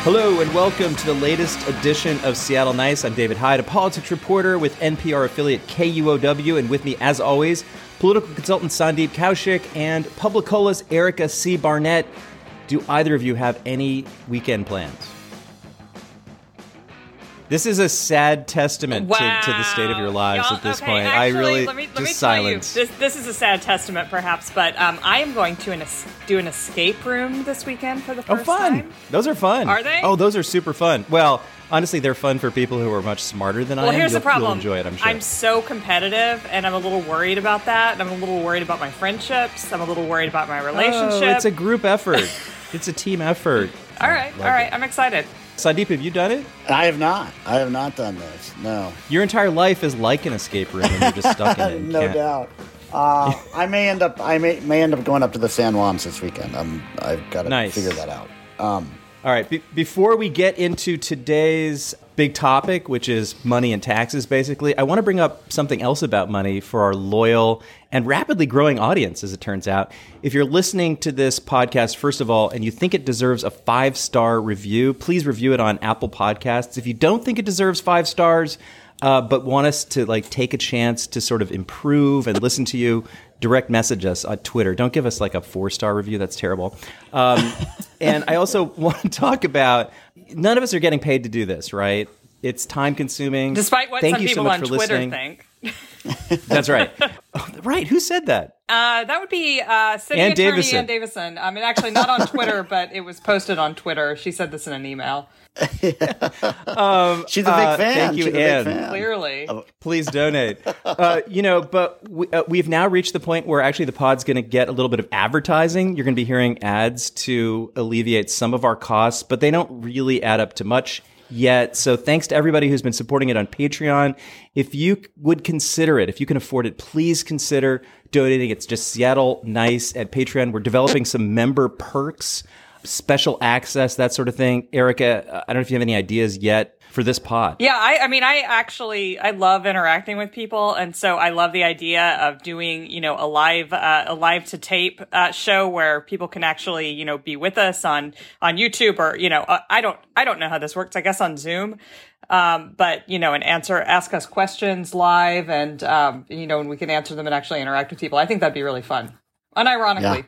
Hello and welcome to the latest edition of Seattle Nice. I'm David Hyde, a politics reporter with NPR affiliate KUOW, and with me, as always, political consultant Sandeep Kaushik and Publicola's Erica C. Barnett. Do either of you have any weekend plans? This is a sad testament to the state of your lives at this point. Actually, let me silence. This is a sad testament, perhaps, but I am going to do an escape room this weekend for the first time. Those are fun. Are they? Oh, those are super fun. Well, honestly, they're fun for people who are much smarter than I am. Well, here's the problem. You'll enjoy it, I'm sure. I'm so competitive, and I'm a little worried about that. I'm a little worried about my friendships. I'm a little worried about my relationship. Oh, it's a group effort. It's a team effort. All right. I'm excited. Sandeep, have you done it? I have not. I have not done this. No. Your entire life is like an escape room, and you're just stuck in it. No doubt. I may end up going up to the San Juans this weekend. I've got to figure that out. All right. Before we get into today's big topic, which is money and taxes, basically, I want to bring up something else about money for our loyal and rapidly growing audience, as it turns out. If you're listening to this podcast, first of all, and you think it deserves a 5-star review, please review it on Apple Podcasts. If you don't think it deserves 5 stars, but want us to take a chance to sort of improve and listen to you, direct message us on Twitter. Don't give us a 4-star review. That's terrible. And I also want to talk about, none of us are getting paid to do this, right? It's time consuming. Despite what some people on Twitter think. That's right. Oh, right. Who said that? That would be City Attorney Ann Davison. I mean, actually not on Twitter, but it was posted on Twitter. She said this in an email. She's a big fan. Thank you, Ann. Clearly. Please donate. But we've now reached the point where actually the pod's going to get a little bit of advertising. You're going to be hearing ads to alleviate some of our costs, but they don't really add up to much yet. So thanks to everybody who's been supporting it on Patreon. If you would consider it, if you can afford it, please consider donating. It's just Seattle Nice at Patreon. We're developing some member perks, special access, that sort of thing. Erica, I don't know if you have any ideas yet for this pod. Yeah, I love interacting with people, and so I love the idea of doing, a live to tape show where people can actually, be with us on YouTube or, I don't know how this works. I guess on Zoom, but and ask us questions live, and and we can answer them and actually interact with people. I think that'd be really fun. Unironically.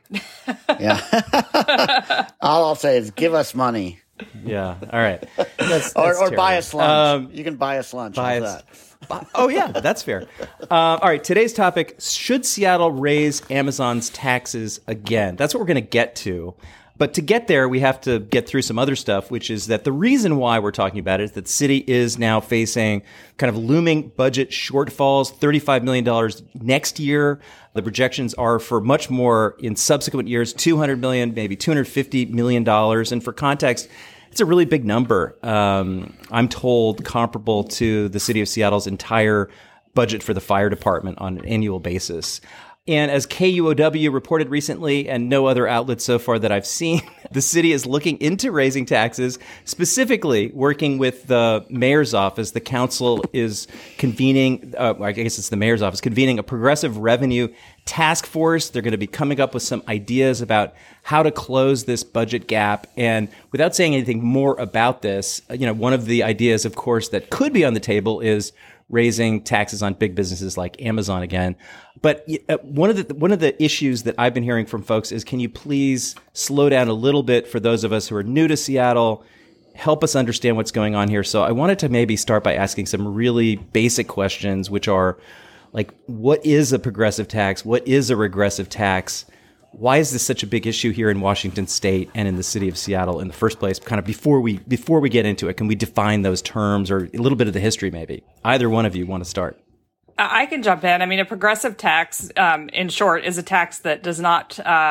Yeah. All I'll say is give us money. Yeah. All right. Or buy us lunch. You can buy us lunch. How's that? Oh, yeah. That's fair. All right. Today's topic, should Seattle raise Amazon's taxes again? That's what we're going to get to. But to get there, we have to get through some other stuff, which is that the reason why we're talking about it is that the city is now facing kind of looming budget shortfalls, $35 million next year. The projections are for much more in subsequent years, $200 million, maybe $250 million. And for context, it's a really big number. I'm told comparable to the city of Seattle's entire budget for the fire department on an annual basis. And as KUOW reported recently, and no other outlet so far that I've seen, the city is looking into raising taxes, specifically working with the mayor's office. The council is convening, I guess it's the mayor's office, convening a progressive revenue task force. They're going to be coming up with some ideas about how to close this budget gap. And without saying anything more about this, one of the ideas, of course, that could be on the table is raising taxes on big businesses like Amazon again. But one of the issues that I've been hearing from folks is, can you please slow down a little bit for those of us who are new to Seattle, help us understand what's going on here. So I wanted to maybe start by asking some really basic questions, which are what is a progressive tax? What is a regressive tax? Why is this such a big issue here in Washington State and in the city of Seattle in the first place? Kind of before we get into it, can we define those terms or a little bit of the history maybe? Either one of you want to start? I can jump in. I mean, a progressive tax, in short, is a tax that does not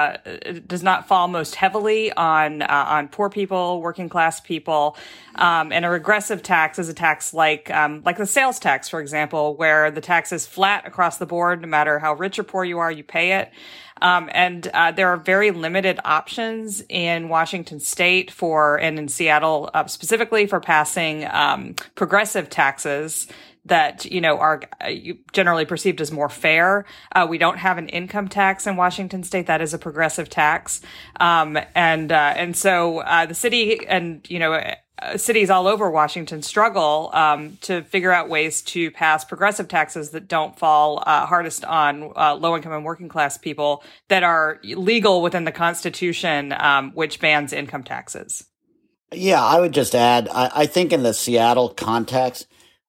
fall most heavily on poor people, working class people. And a regressive tax is a tax like the sales tax, for example, where the tax is flat across the board. No matter how rich or poor you are, you pay it. And there are very limited options in Washington State and in Seattle specifically for passing progressive taxes that, are generally perceived as more fair. We don't have an income tax in Washington state. That is a progressive tax. And so the city and, cities all over Washington struggle to figure out ways to pass progressive taxes that don't fall hardest on low-income and working-class people, that are legal within the Constitution, which bans income taxes. Yeah, I would just add, I think in the Seattle context,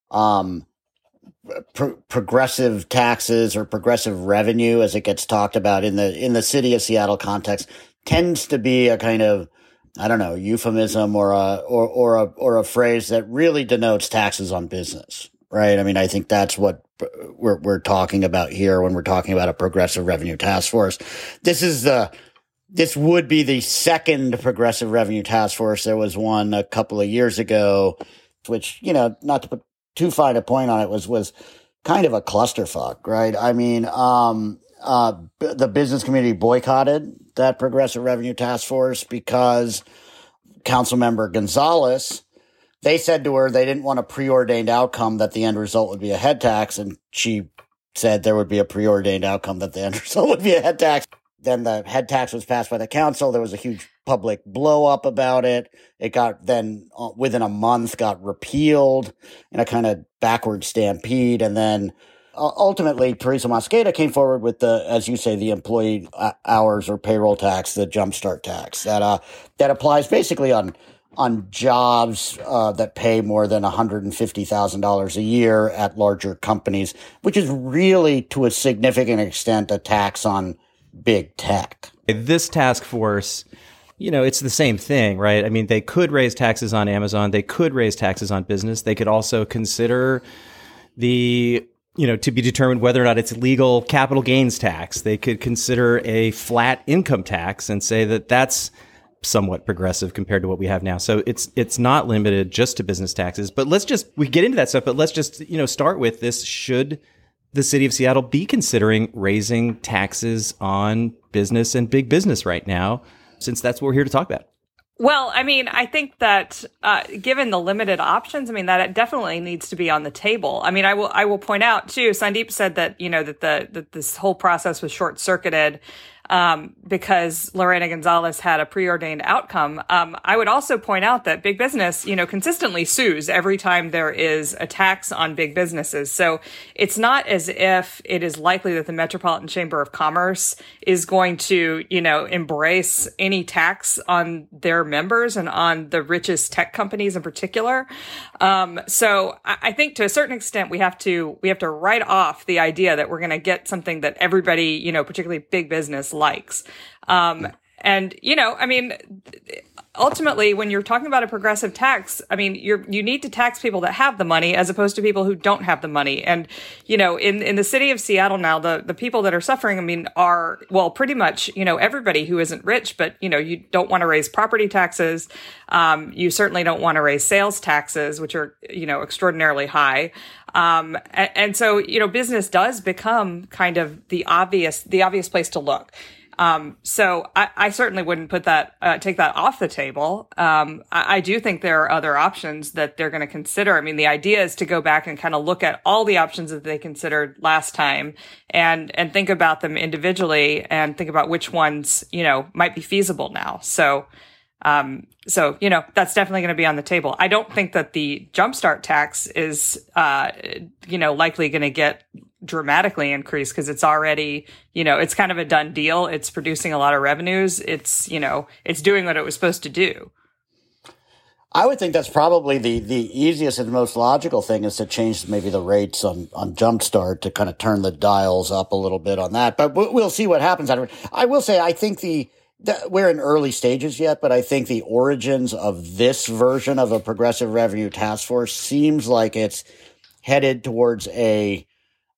progressive taxes or progressive revenue, as it gets talked about in the city of Seattle context, tends to be a kind of, I don't know, euphemism or a phrase that really denotes taxes on business, right? I mean, I think that's what we're talking about here when we're talking about a progressive revenue task force. This would be the second progressive revenue task force. There was one a couple of years ago, which, not to put too fine a point on it, was kind of a clusterfuck, right? I mean, the business community boycotted that progressive revenue task force because Councilmember Gonzalez, they said to her they didn't want a preordained outcome that the end result would be a head tax, and she said there would be a preordained outcome that the end result would be a head tax. Then the head tax was passed by the council. There was a huge public blow up about it. It got then within a month got repealed in a kind of backward stampede. And then ultimately Teresa Mosqueda came forward with as you say, the employee hours or payroll tax, the jumpstart tax that applies basically on jobs that pay more than $150,000 a year at larger companies, which is really to a significant extent a tax on big tech. This task force, it's the same thing, right? I mean, they could raise taxes on Amazon. They could raise taxes on business. They could also consider to be determined whether or not it's legal capital gains tax. They could consider a flat income tax and say that that's somewhat progressive compared to what we have now. So it's not limited just to business taxes. But we get into that stuff, but let's just, start with this. Should the city of Seattle be considering raising taxes on business and big business right now, since that's what we're here to talk about? Well, I mean, I think that given the limited options, that it definitely needs to be on the table. I mean, I will point out too, Sandeep said that, that this whole process was short circuited because Lorena Gonzalez had a preordained outcome. I would also point out that big business, consistently sues every time there is a tax on big businesses. So it's not as if it is likely that the Metropolitan Chamber of Commerce is going to, embrace any tax on their members and on the richest tech companies in particular. So I think to a certain extent, we have to write off the idea that we're going to get something that everybody, particularly big business, likes. Ultimately, when you're talking about a progressive tax, you need to tax people that have the money as opposed to people who don't have the money. And, in the city of Seattle now, the people that are suffering, are, well, pretty much, everybody who isn't rich, but, you don't want to raise property taxes. You certainly don't want to raise sales taxes, which are, extraordinarily high. And so, business does become kind of the obvious place to look. So I certainly wouldn't take that off the table. I do think there are other options that they're going to consider. The idea is to go back and kind of look at all the options that they considered last time and think about them individually and think about which ones, might be feasible now. So that's definitely going to be on the table. I don't think that the jumpstart tax is, likely going to get dramatically increased because it's already, it's kind of a done deal. It's producing a lot of revenues. It's doing what it was supposed to do. I would think that's probably the easiest and most logical thing is to change maybe the rates on Jumpstart to kind of turn the dials up a little bit on that. But we'll see what happens. I will say, I think we're in early stages yet, but I think the origins of this version of a progressive revenue task force seems like it's headed towards a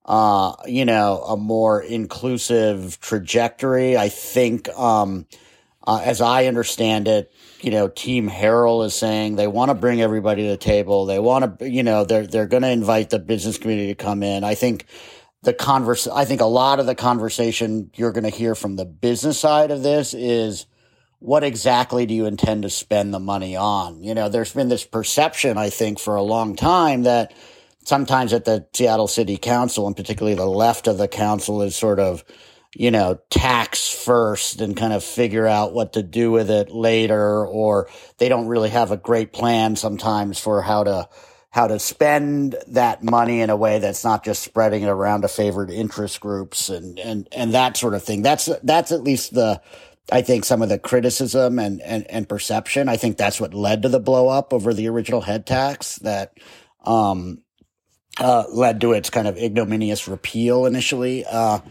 more inclusive trajectory. I think, as I understand it, Team Harrell is saying they want to bring everybody to the table. They want to, they're going to invite the business community to come in. I think I think a lot of the conversation you're going to hear from the business side of this is, what exactly do you intend to spend the money on? There's been this perception, I think, for a long time that sometimes at the Seattle City Council, and particularly the left of the council, is sort of, tax first and kind of figure out what to do with it later, or they don't really have a great plan sometimes for how to spend that money in a way that's not just spreading it around to favored interest groups and that sort of thing. That's at least I think some of the criticism and perception. I think that's what led to the blow up over the original head tax that, led to its kind of ignominious repeal initially. But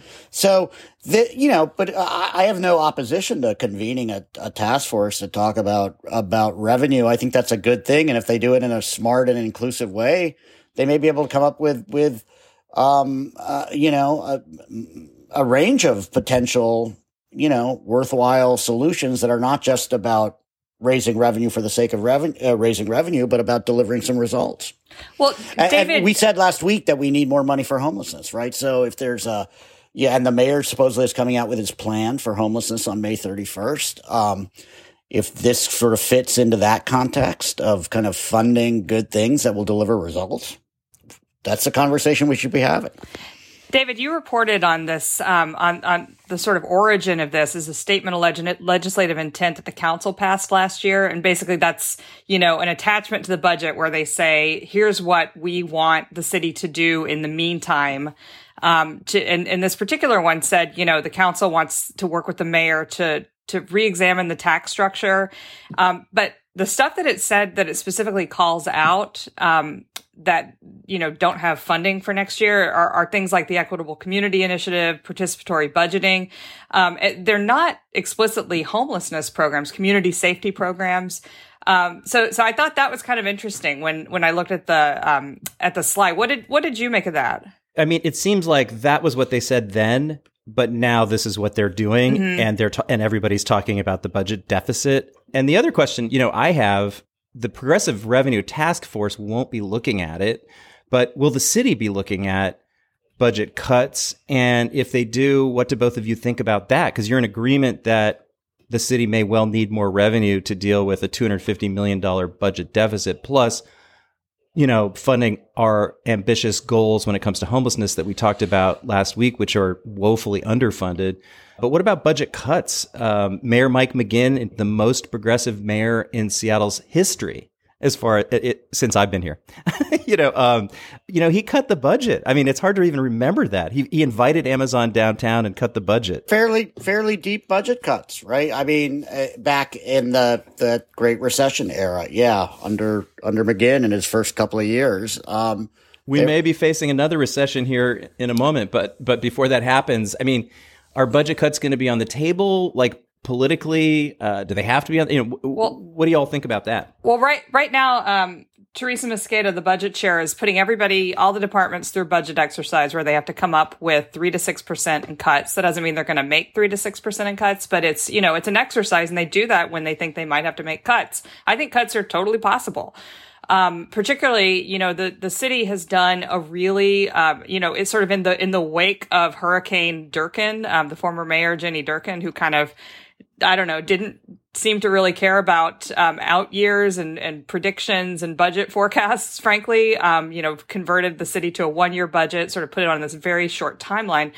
I have no opposition to convening a task force to talk about revenue. I think that's a good thing. And if they do it in a smart and inclusive way, they may be able to come up with a range of potential, worthwhile solutions that are not just about raising revenue for the sake of raising revenue, but about delivering some results. Well, David, and we said last week that we need more money for homelessness, right? So if there's and the mayor supposedly is coming out with his plan for homelessness on May 31st. If this sort of fits into that context of kind of funding good things that will deliver results, that's a conversation we should be having. David, you reported on this, on the sort of origin of this as a statement of legislative intent that the council passed last year. And basically that's, an attachment to the budget where they say, here's what we want the city to do in the meantime. And this particular one said, the council wants to work with the mayor to re-examine the tax structure. But the stuff that it said that it specifically calls out, that, don't have funding for next year are things like the Equitable Community Initiative, participatory budgeting. They're not explicitly homelessness programs, community safety programs. So I thought that was kind of interesting when I looked at the slide. What did you make of that? I mean, it seems like that was what they said then, but now this is what they're doing, Mm-hmm. and and everybody's talking about the budget deficit. And the other question, I have, the Progressive Revenue Task Force won't be looking at it, but will the city be looking at budget cuts? And if they do, what do both of you think about that? Because you're in agreement that the city may well need more revenue to deal with a $250 million budget deficit, plus, funding our ambitious goals when it comes to homelessness that we talked about last week, which are woefully underfunded. But what about budget cuts? Mayor Mike McGinn, the most progressive mayor in Seattle's history, as far as since I've been here, he cut the budget. I mean, it's hard to even remember that he invited Amazon downtown and cut the budget. Fairly deep budget cuts, right? I mean, back in the Great Recession era, under McGinn in his first couple of years. We may be facing another recession here in a moment, but before that happens, I mean, are budget cuts going to be on the table? Like, politically, do they have to be on? What do y'all think about that? Well, right now, Teresa Mosqueda, the budget chair, is putting all the departments through a budget exercise where they have to come up with 3 to 6% in cuts. That doesn't mean they're going to make 3 to 6% in cuts, but it's an exercise, and they do that when they think they might have to make cuts. I think cuts are totally possible. Particularly, the city has done a really, it's sort of in the wake of Hurricane Durkin, the former mayor, Jenny Durkin, who kind of, didn't seem to really care about out years and predictions and budget forecasts, frankly, converted the city to a 1-year budget, sort of put it on this very short timeline.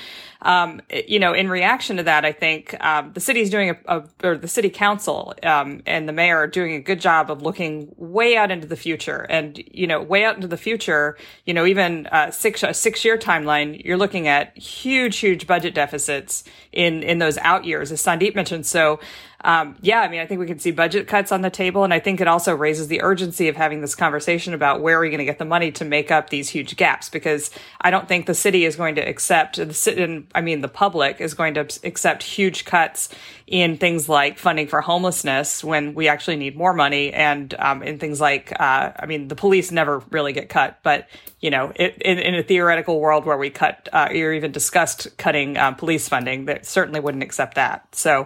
In reaction to that, I think the city's doing or the city council and the mayor are doing a good job of looking way out into the future. And, way out into the future, even a 6-year timeline, you're looking at huge budget deficits in those out years, as Sandeep mentioned. So, I think we can see budget cuts on the table. And I think it also raises the urgency of having this conversation about where are we going to get the money to make up these huge gaps, because I don't think the city is going to accept, the public is going to accept huge cuts in things like funding for homelessness when we actually need more money. And in things like, the police never really get cut, but, in a theoretical world where we cut or even discussed cutting police funding, that certainly wouldn't accept that. So,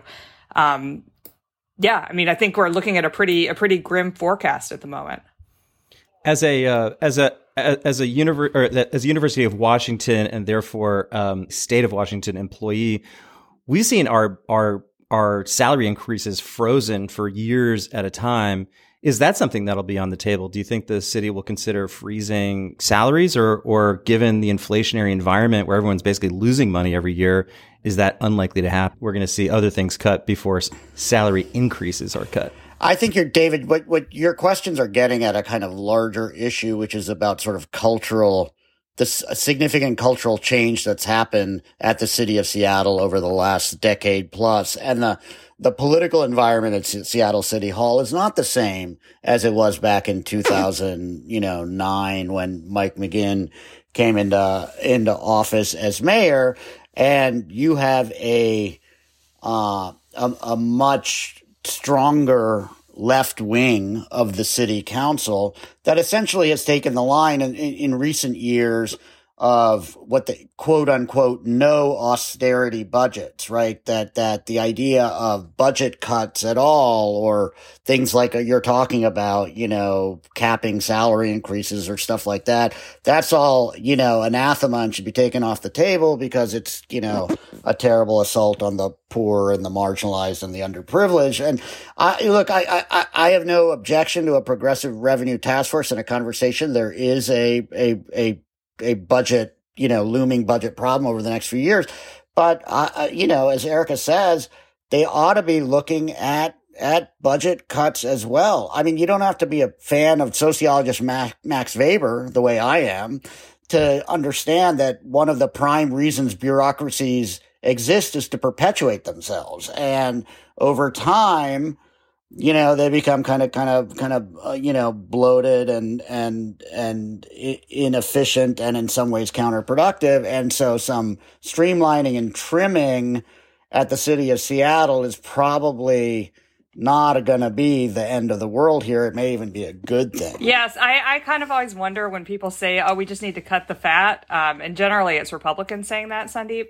I think we're looking at a pretty grim forecast at the moment. As a University of Washington and therefore state of Washington employee, we've seen our salary increases frozen for years at a time. Is that something that'll be on the table? Do you think the city will consider freezing salaries, or given the inflationary environment where everyone's basically losing money every year, is that unlikely to happen? We're going to see other things cut before salary increases are cut. I think David, what your questions are getting at a kind of larger issue, which is about sort of this significant cultural change that's happened at the city of Seattle over the last decade plus. And the political environment at Seattle City Hall is not the same as it was back in 2009 when Mike McGinn came into office as mayor. And you have a much stronger left wing of the city council that essentially has taken the line in recent years of what the quote unquote no austerity budgets, right? That the idea of budget cuts at all, or things like you're talking about, capping salary increases or stuff like that. That's all, anathema and should be taken off the table because it's, a terrible assault on the poor and the marginalized and the underprivileged. And I have no objection to a progressive revenue task force in a conversation. There is a budget, looming budget problem over the next few years. But, as Erica says, they ought to be looking at budget cuts as well. I mean, you don't have to be a fan of sociologist Max Weber, the way I am, to understand that one of the prime reasons bureaucracies exist is to perpetuate themselves. And over time, they become kind of bloated and inefficient and in some ways counterproductive. And so some streamlining and trimming at the city of Seattle is probably not going to be the end of the world here. It may even be a good thing. Yes, I kind of always wonder when people say, oh, we just need to cut the fat. And generally it's Republicans saying that, Sandeep.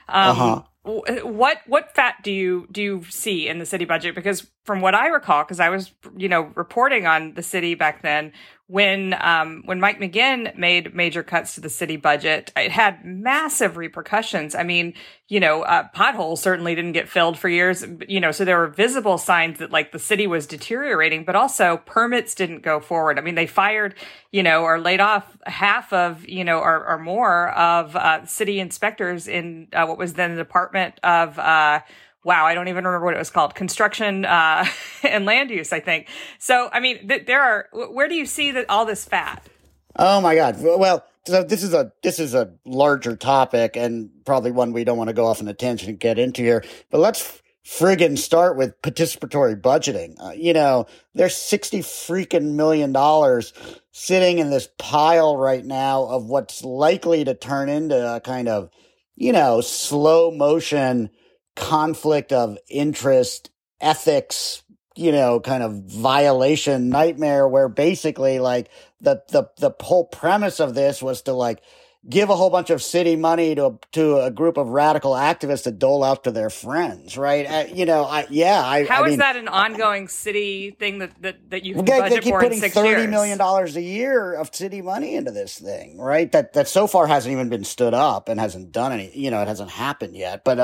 What fat do you see in the city budget? Because from what I recall, because I was, reporting on the city back then, when Mike McGinn made major cuts to the city budget, it had massive repercussions. I mean, potholes certainly didn't get filled for years, so there were visible signs that like the city was deteriorating, but also permits didn't go forward. I mean, they fired, or laid off half of, or more of city inspectors in what was then the Department of, I don't even remember what it was called. Construction and land use, I think. So, I mean, where do you see all this fat? Oh my God. Well, so this is a larger topic and probably one we don't want to go off on a tangent and get into here. But let's friggin' start with participatory budgeting. There's $60 million sitting in this pile right now of what's likely to turn into a kind of, slow motion conflict of interest, ethics, kind of violation nightmare where basically like the whole premise of this was to like give a whole bunch of city money to a group of radical activists to dole out to their friends, right? How is that an ongoing city thing that you can budget for in 6 years? They keep putting $30 million a year of city money into this thing, right? That so far hasn't even been stood up and hasn't done any, it hasn't happened yet. But,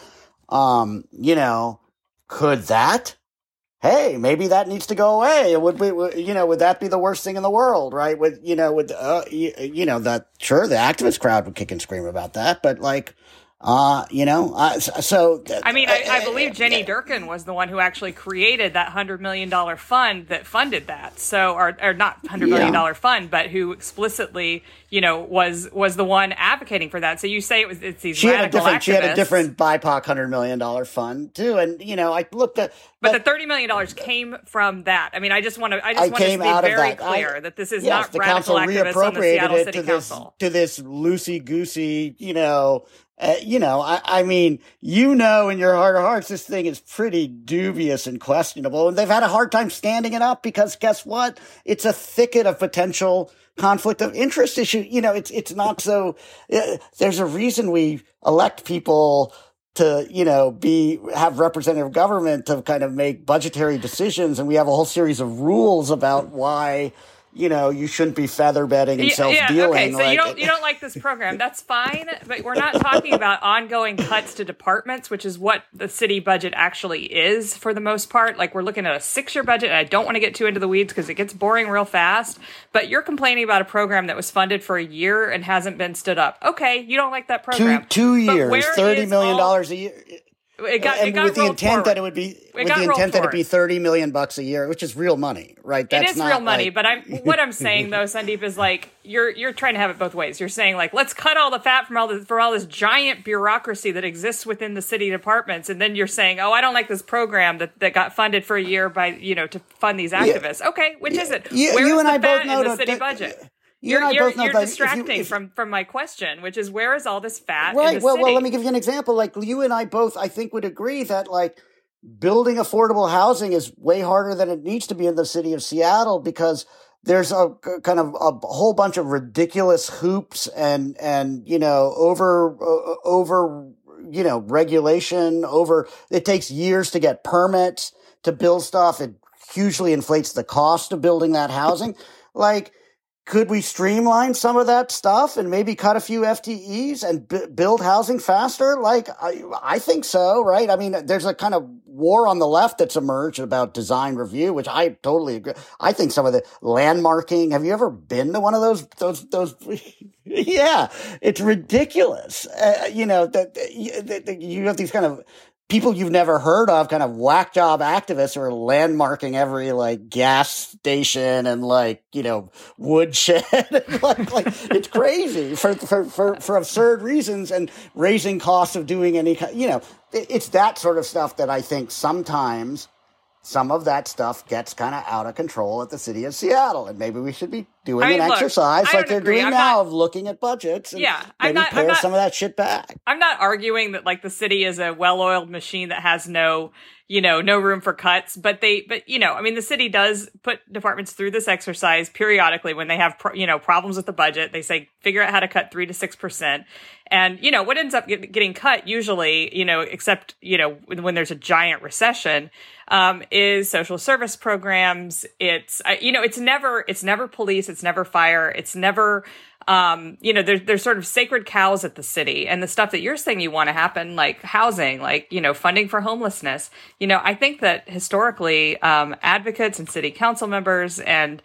could that? Hey, maybe that needs to go away. Would that be the worst thing in the world, right? Sure, the activist crowd would kick and scream about that, but like, I believe Jenny Durkin was the one who actually created that $100 million fund that funded that. So, or not $100 million fund, but who explicitly, was the one advocating for that. So you say it's these radical activists. She had a different BIPOC $100 million fund too. And, I looked at, but the $30 million came from that. I mean, I just want to be very clear that this is not radical activists on the Seattle City Council. To this loosey-goosey, in your heart of hearts, this thing is pretty dubious and questionable. And they've had a hard time standing it up because guess what? It's a thicket of potential conflict of interest issue. It's not so, there's a reason we elect people to, have representative government to kind of make budgetary decisions. And we have a whole series of rules about why, you shouldn't be feather bedding and self-dealing. Okay, so you don't like this program. That's fine, but we're not talking about ongoing cuts to departments, which is what the city budget actually is for the most part. Like, we're looking at a 6-year budget, and I don't want to get too into the weeds because it gets boring real fast, but you're complaining about a program that was funded for a year and hasn't been stood up. Okay, you don't like that program. Two years, $30 million a year. It got with the intent that it would be $30 million a year, which is real money, right? It is real money, but what I'm saying though, Sandeep, is like you're trying to have it both ways. You're saying like, let's cut all the fat from all this giant bureaucracy that exists within the city departments, and then you're saying, oh, I don't like this program that got funded for a year by to fund these activists. Yeah. Okay, which is it? Where is the fat in the city budget? You're distracting from my question, which is, where is all this fat in the city? Well, let me give you an example. Like, you and I both, I think, would agree that, like, building affordable housing is way harder than it needs to be in the city of Seattle because there's a kind of a whole bunch of ridiculous hoops and over regulation. It takes years to get permits to build stuff. It hugely inflates the cost of building that housing. Like, could we streamline some of that stuff and maybe cut a few FTEs and build housing faster? Like, I think so, right? I mean, there's a kind of war on the left that's emerged about design review, which I totally agree. I think some of the landmarking, have you ever been to one of those? Yeah, it's ridiculous. You have these kind of people you've never heard of, kind of whack job activists who are landmarking every like gas station and woodshed. like it's crazy for absurd reasons and raising costs of doing any kind. It's that sort of stuff that I think sometimes some of that stuff gets kind of out of control at the city of Seattle, and maybe we should be doing exercise like they're doing now of looking at budgets and maybe pare some of that shit back. I'm not arguing that like the city is a well-oiled machine that has no room for cuts, but the city does put departments through this exercise periodically when they have problems with the budget. They say figure out how to cut 3 to 6%, and what ends up getting cut usually, except when there's a giant recession, is social service programs. It's never police. It's never fire. It's never, there's sort of sacred cows at the city, and the stuff that you're saying you want to happen, like housing, like, funding for homelessness. I think that historically, advocates and city council members and,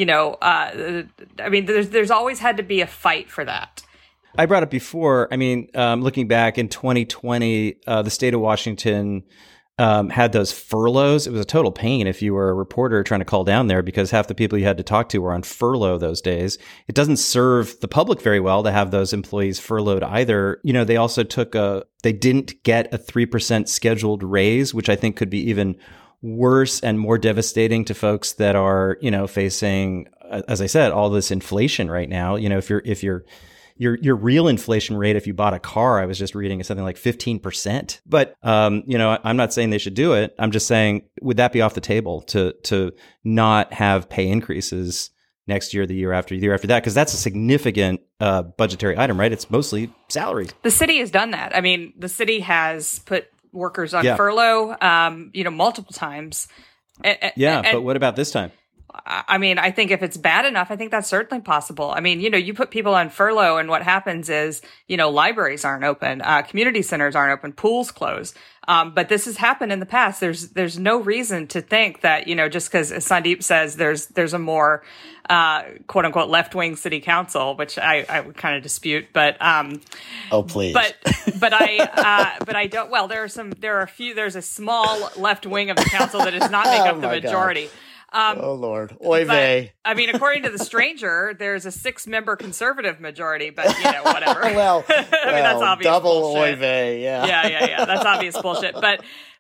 there's always had to be a fight for that. I brought it before. Looking back in 2020, the state of Washington had those furloughs. It was a total pain if you were a reporter trying to call down there because half the people you had to talk to were on furlough those days. It doesn't serve the public very well to have those employees furloughed either. They also they didn't get a 3% scheduled raise, which I think could be even worse and more devastating to folks that are, facing, as I said, all this inflation right now. If your real inflation rate, if you bought a car, I was just reading, is something like 15%. But, I'm not saying they should do it. I'm just saying, would that be off the table to not have pay increases next year, the year after that? Because that's a significant budgetary item, right? It's mostly salaries. The city has done that. The city has put workers on furlough, multiple times. But what about this time? I think if it's bad enough, I think that's certainly possible. You put people on furlough and what happens is, libraries aren't open, community centers aren't open, pools close. But this has happened in the past. There's no reason to think that, just because, as Sandeep says, there's a more, quote unquote, left-wing city council, which I would kind of dispute, but, oh, please. But I don't, well, there's a small left wing of the council that does not make up the majority. God. Oh, Lord. Oy vey. According to The Stranger, there's a 6-member conservative majority, but, whatever. well, that's obvious double bullshit. Oy vey, yeah. Yeah. That's obvious bullshit. But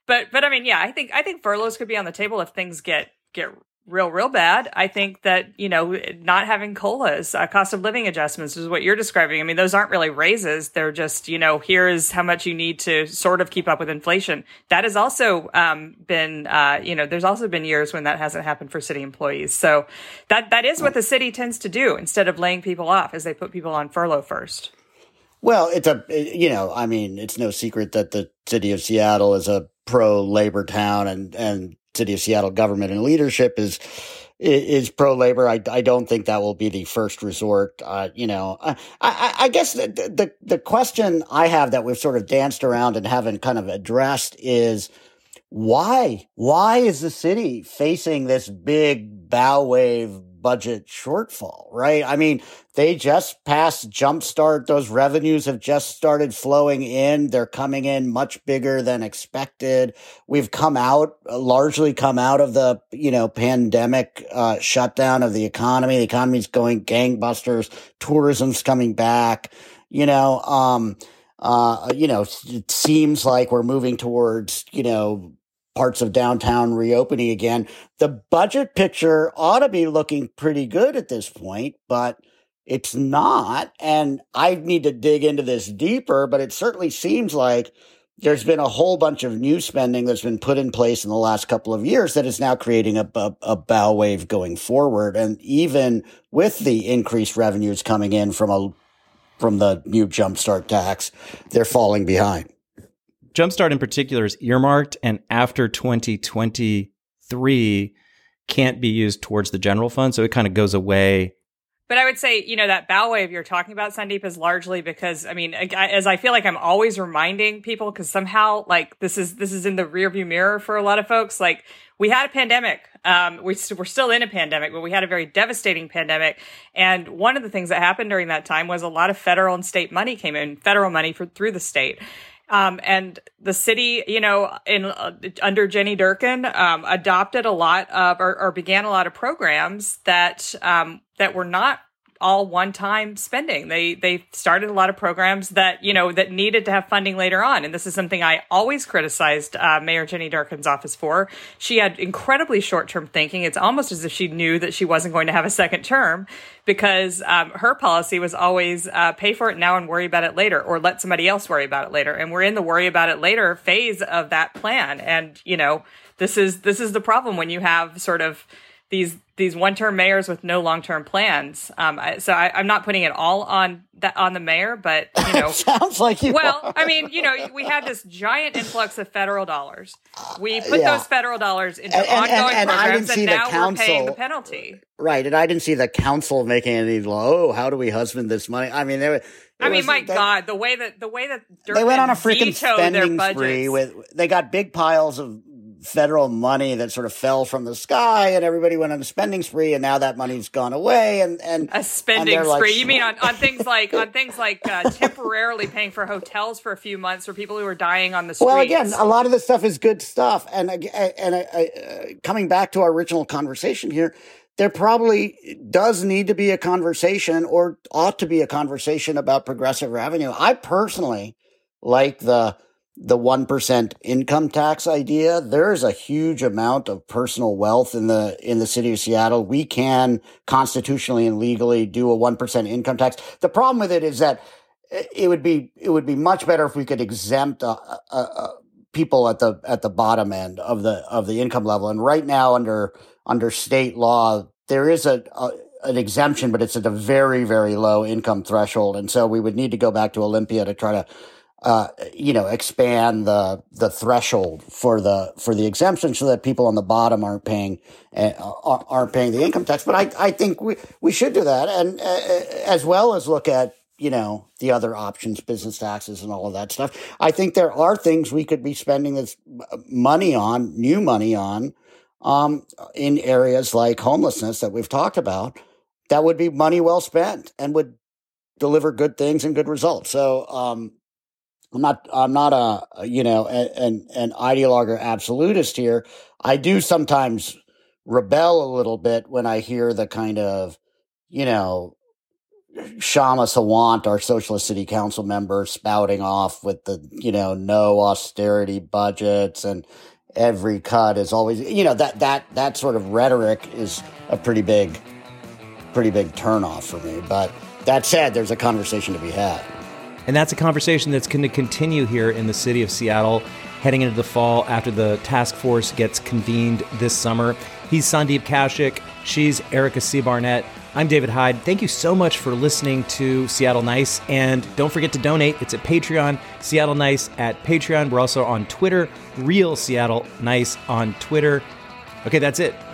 I think furloughs could be on the table if things get real bad. I think that, not having COLAs, cost of living adjustments is what you're describing. Those aren't really raises. They're just, here's how much you need to sort of keep up with inflation. That has also been, there's also been years when that hasn't happened for city employees. So that is what the city tends to do instead of laying people off, is they put people on furlough first. Well, it's no secret that the city of Seattle is a pro-labor town, and City of Seattle government and leadership is is pro-labor. I don't think that will be the first resort. I guess the question I have that we've sort of danced around and haven't kind of addressed is why is the city facing this big bow wave budget shortfall, right? I mean, they just passed Jumpstart. Those revenues have just started flowing in. They're coming in much bigger than expected. We've largely come out of the, pandemic shutdown of the economy. The economy's going gangbusters. Tourism's coming back. It seems like we're moving towards, parts of downtown reopening again. The budget picture ought to be looking pretty good at this point, but it's not. And I need to dig into this deeper, but it certainly seems like there's been a whole bunch of new spending that's been put in place in the last couple of years that is now creating a bow wave going forward. And even with the increased revenues coming in from the new Jumpstart tax, they're falling behind. Jumpstart in particular is earmarked, and after 2023 can't be used towards the general fund, so it kind of goes away. But I would say, that bow wave you're talking about, Sandeep, is largely because, as I feel like I'm always reminding people, because somehow, this is in the rearview mirror for a lot of folks. Like, we had a pandemic. We're still in a pandemic, but we had a very devastating pandemic. And one of the things that happened during that time was a lot of federal and state money came in, federal money through the state. And the city, under Jenny Durkan, adopted a lot of, or began a lot of programs that were not all one-time spending. They started a lot of programs that, that needed to have funding later on. And this is something I always criticized Mayor Jenny Durkan's office for. She had incredibly short-term thinking. It's almost as if she knew that she wasn't going to have a second term, because her policy was always pay for it now and worry about it later, or let somebody else worry about it later. And we're in the worry about it later phase of that plan. And, this is the problem when you have sort of these one-term mayors with no long-term plans. So I'm not putting it all on the mayor, but sounds like you. Well, are. We had this giant influx of federal dollars. We put those federal dollars into ongoing programs, and now we're paying the penalty. Right, and I didn't see the council making any how do we husband this money? I mean, God, the way that Durkan they went on a freaking spending spree they got big piles of federal money that sort of fell from the sky, and everybody went on a spending spree, and now that money's gone away. And a spending spree? You mean on things like temporarily paying for hotels for a few months for people who are dying on the streets? Well, again, a lot of this stuff is good stuff. And coming back to our original conversation here, there probably does need to be a conversation, or ought to be a conversation, about progressive revenue. I personally like the 1% income tax idea. There is a huge amount of personal wealth in the city of Seattle. We can constitutionally and legally do a 1% income tax. The problem with it is that it would be much better if we could exempt people at the bottom end of the income level. And right now, under state law, there is an exemption, but it's at a very, very low income threshold. And so we would need to go back to Olympia to try to expand the threshold for the exemption, so that people on the bottom aren't paying the income tax. But I think we should do that, and as well as look at the other options, business taxes and all of that stuff. I think there are things we could be spending this new money on in areas like homelessness that we've talked about. That would be money well spent and would deliver good things and good results. So I'm not an ideologue or absolutist here. I do sometimes rebel a little bit when I hear the kind of, Shama Sawant, our socialist city council member, spouting off with the, no austerity budgets, and every cut is always, that sort of rhetoric is a pretty big turnoff for me. But that said, there's a conversation to be had. And that's a conversation that's going to continue here in the city of Seattle heading into the fall after the task force gets convened this summer. He's Sandeep Kaushik. She's Erica C. Barnett. I'm David Hyde. Thank you so much for listening to Seattle Nice. And don't forget to donate. It's at Patreon, Seattle Nice at Patreon. We're also on Twitter, Real Seattle Nice on Twitter. Okay, that's it.